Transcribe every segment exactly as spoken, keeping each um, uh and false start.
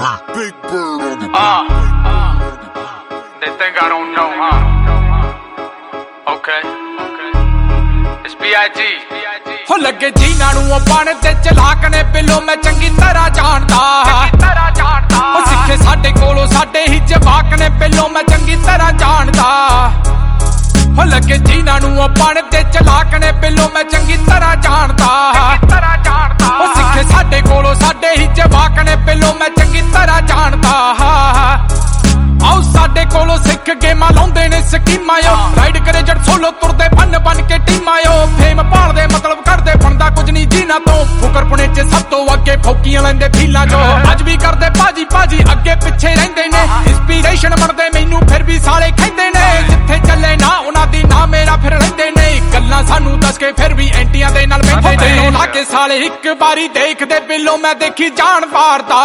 Big Bird on the Uh, they think I don't know, huh? Okay, okay. It's B I G ਹੋ ਲੱਗੇ ਜੀਨਾਂ ਨੂੰ ਬਣ ਤੇ ਚਲਾਕ ਨੇ ਬਿੱਲੋ ਮੈਂ ਚੰਗੀ ਤਰ੍ਹਾਂ ਜਾਣਦਾ ਤਰ੍ਹਾਂ ਜਾਣਦਾ ਉਹ ਸਿੱਖੇ ਸਾਡੇ ਕੋਲੋਂ ਸਾਡੇ ਹੀ ਜਵਾਕ ਨੇ ਬਿੱਲੋ ਮੈਂ ਚੰਗੀ ਤਰ੍ਹਾਂ ਜਾਣਦਾ ਹੋ ਲੱਗੇ ਜੀਨਾਂ ਨੂੰ ਬਣ ਤੇ ਚਲਾਕ ਨੇ ਬਿੱਲੋ ਮੈਂ ਚੰਗੀ ਤਰ੍ਹਾਂ ਜਾਣਦਾ ਤਰ੍ਹਾਂ ਜਾਣਦਾ ਉਹ ਸਿੱਖੇ ਸਾਡੇ ਕੋਲੋਂ ਸਾਡੇ ਹੀ ਜਵਾਕ ਨੇ ਬਿੱਲੋ ਮੈਂ ਚੰਗੀ ਤਰ੍ਹਾਂ ਜਾਣਦਾ ਆਓ ਸਾਡੇ ਕੋਲੋਂ ਸਿੱਖ ਗੇਮਾਂ ਲਾਉਂਦੇ ਨੇ ਸਕੀਮਾਂ ਯੋ ਰਾਈਡ ਕਰੇ ਜੜ ਸੋਲੋ ਤੁਰਦੇ ਬੰਨ ਬੰਨ ਕੇ ਟੀਮਾਂ ਯੋ ਫੇਮ ਭਾਲਦੇ ਮਤਲਬ ਕਰਦੇ ਬਣਦਾ ਕੁਝ ਨਹੀਂ ਜੀਨਾ ਤੋਂ ਫੁਕਰਪੁਣੇ ਚ ਸਭ ਤੋਂ ਅੱਗੇ ਫੌਕੀਆਂ ਲੈਂਦੇ ਫੀਲਾਂ ਚੋਂ ਅੱਜ ਵੀ ਕਰਦੇ ਭਾਜੀ ਭਾਜੀ ਅੱਗੇ ਪਿੱਛੇ ਰਹਿੰਦੇ ਨੇ ਇੰਸਪੀਰੇਸ਼ਨ ਬਣਦੇ ਮੈਨੂੰ ਫਿਰ ਵੀ ਸਾਲੇ ਕਹਿੰਦੇ ਨੇ ਜਿੱਥੇ ਚੱਲੇ ਨਾ ਉਹਨਾਂ ਦੀ ਨਾ ਮੇਰਾ ਫਿਰ ਰਹਿੰਦੇ ਨੇ ਗੱਲਾਂ ਸਾਨੂੰ ਦੱਸ ਕੇ ਫਿਰ ਵੀ ਐਂਟੀਆਂ ਦੇ ਨਾਲ ਬੈਠੇ ਦਿਲੋਂ ਲਾ ਕੇ ਸਾਲੇ ਇੱਕ ਵਾਰੀ ਦੇਖਦੇ ਬਿੱਲੋ ਮੈਂ ਦੇਖੀ ਜਾਣ ਵਾਰਦਾ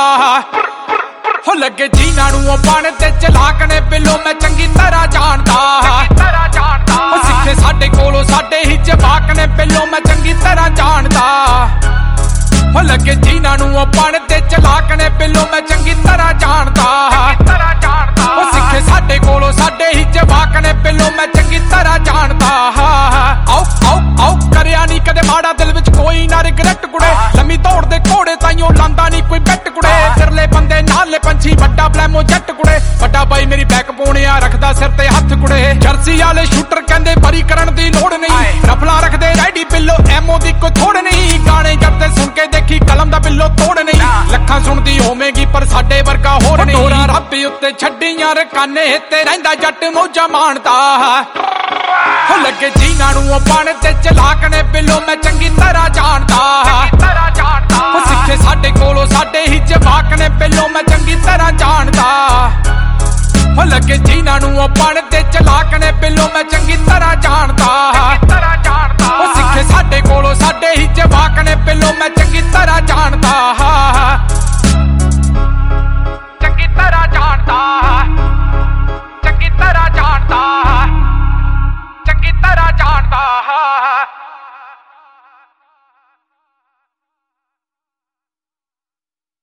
ਹੋ ਲੱਗੇ ਜੀਨਾਂ ਨੂੰ ਬਣ ਤੇ ਚਲਾਕ ਨੇ ਬਿੱਲੋ ਮੈਂ ਚੰਗੀ ਤਰ੍ਹਾਂ ਜਾਣਦਾ ਤਰ੍ਹਾਂ ਜਾਣਦਾ ਉਹ ਸਿੱਖੇ ਸਾਡੇ ਕੋਲੋਂ ਸਾਡੇ ਹੀ ਜਵਾਕ ਨੇ ਬਿੱਲੋ ਮੈਂ ਚੰਗੀ ਤਰ੍ਹਾਂ ਜਾਣਦਾ ਹੋ ਲੱਗੇ ਜੀਨਾਂ ਨੂੰ ਬਣ ਤੇ ਚਲਾਕ ਨੇ ਬਿੱਲੋ ਮੈਂ ਚੰਗੀ ਤਰ੍ਹਾਂ ਜਾਣਦਾ ਤਰ੍ਹਾਂ ਜਾਣਦਾ ਉਹ ਸਿੱਖੇ ਸਾਡੇ ਕੋਲੋਂ ਸਾਡੇ ਹੀ ਜਵਾਕ ਨੇ ਬਿੱਲੋ ਮੈਂ ਚੰਗੀ ਤਰ੍ਹਾਂ ਜਾਣਦਾ ਆਓ ਆਓ ਆਓ ਕਰਿਆ ਨਹੀਂ ਕਦੇ ਮਾੜਾ ਦਿਲ ਵਿੱਚ ਕੋਈ ਨਾ ਰਿਗਰੈਟ ਕੁੜੇ ਲੰਮੀ ਦੌੜ ਦੇ ਘੋੜੇ ਤਾਈਓ ਲਾਂਦਾ ਨਹੀਂ ਕੋਈ ਬੈਟ ਕੁੜੇ ਫਿਰਲੇ ਬੰਦੇ ਨਾਲੇ ਪੰਛੀ ਵੱਡਾ ਬਲੈਮੋ ਜੱਟ ਕੁੜੇ ਵੱਡਾ ਬਾਈ ਮੇਰੀ ਬੈਕ ਪੋਣਿਆ ਰੱਖਦਾ ਸਿਰ ਤੇ ਹੱਥ ਕੁੜੇ ਜਰਸੀ ਵਾਲੇ ਸ਼ੂਟਰ ਕਹਿੰਦੇ ਬਰੀ ਕਰਨ ਦੀ ਲੋੜ ਨਹੀਂ ਰਫਲਾ ਰੱਖਦੇ ਰੈਡੀ ਬਿੱਲੋ ਐਮੋ ਦੀ ਕੋਈ ਥੋੜ ਨਹੀਂ ਗਾਣੇ ਜਦ ਤੇ ਸੁਣ ਕੇ ਦੇਖੀ ਕਲਮ ਦਾ ਬਿੱਲੋ ਤੋੜ ਨਹੀਂ ਲੱਖਾਂ ਸੁਣਦੀ ਹੋਵੇਗੀ ਪਰ ਸਾਡੇ ਵਰਗਾ ਹੋਰ ਨਹੀਂ ਦੋਰਾ ਰੱਬ ਉੱਤੇ ਛੱਡੀਆਂ ਰਕਾਨੇ ਤੇ ਰਹਿੰਦਾ ਜੱਟ ਮੌਜਾਂ ਮਾਣਦਾ ਹੋ ਲੱਗੇ ਜੀਨਾਂ ਨੂੰ ਬਣ ਤੇ ਚਲਾਕ ਨੇ ਬਿੱਲੋ ਮੈਂ ਚੰਗੀ ਤਰ੍ਹਾਂ ਜਾਣਦਾ ਤਰ੍ਹਾਂ ਜਾਣਦਾ ਉਹ ਸਿੱਖੇ ਸਾਡੇ ਕੋਲੋਂ ਸਾਡੇ ਹੀ ਜਵਾਕ ਨੇ ਬਿੱਲੋ ਮੈਂ ਚੰਗੀ ਤਰ੍ਹਾਂ ਜਾਣਦਾ ਹੋ ਲੱਗੇ ਜੀਨਾਂ ਨੂੰ ਬਣ ਤੇ ਚਲਾਕ ਨੇ ਬਿੱਲੋ ਮੈਂ ਚੰਗੀ ਤਰ੍ਹਾਂ ਜਾਣਦਾ ਤਰ੍ਹਾਂ ਜਾਣਦਾ ਉਹ ਸਿੱਖੇ ਸਾਡੇ ਕੋਲੋਂ ਸਾਡੇ ਹੀ ਜਵਾਕ ਨੇ ਬਿੱਲੋ ਮੈਂ ਚੰਗੀ ਤਰ੍ਹਾਂ ਜਾਣਦਾ ਚੰਗੀ ਤਰ੍ਹਾਂ ਜਾਣਦਾ ਚੰਗੀ ਤਰ੍ਹਾਂ ਜਾਣਦਾ ਚੰਗੀ ਤਰ੍ਹਾਂ ਜਾਣਦਾ